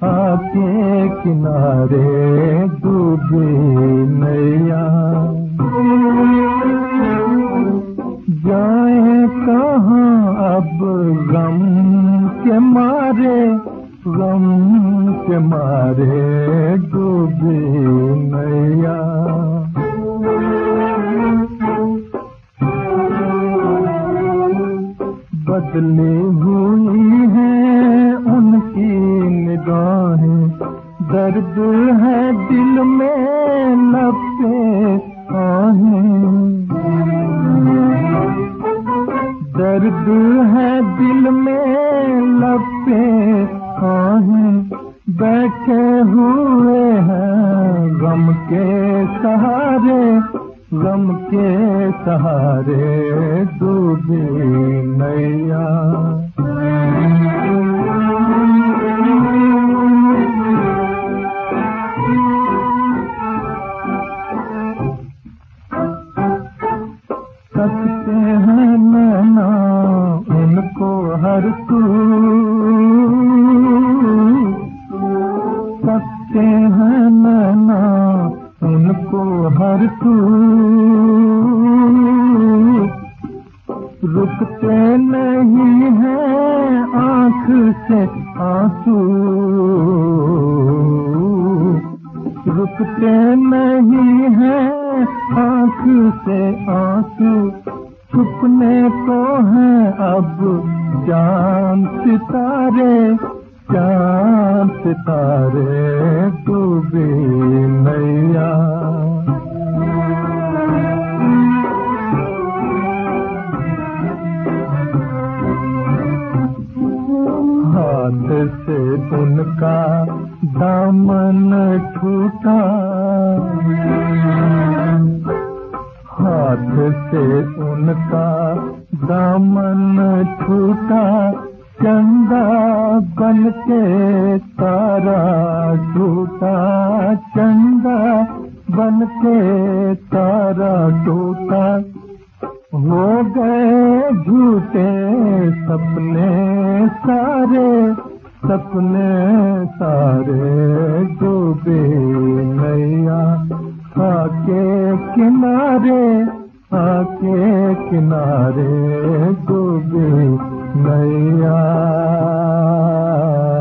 आके किनारे डूबी नैया। जाए कहाँ अब गम के मारे, गम के मारे डूबी नैया। बदली हुई है उनकी निगाहें, दर्द है दिल में लपटे आहें। दर्द है दिल में लपटे आहें, बैठे हुए हैं गम के सहारे, गम के सहारे डूबी नैया। सकते हैं नैना उनको हर तू, सकते हैं नैना उनको हर तू, रुकते नहीं हैं आँख से आंसू, रुकते नहीं हैं आँख से आंसू। छुपने को है अब चांद सितारे, चांद सितारे डूबी नैया। हाथ से उनका दामन छूटा, हाथ से उनका दामन छूटा, चंदा बन के तारा टूटा, चंदा बन के तारा टूटा। हो गए झूठे सपने सारे, सपने सारे डूबे नैया। आके किनारे, आके किनारे डूबी नैया।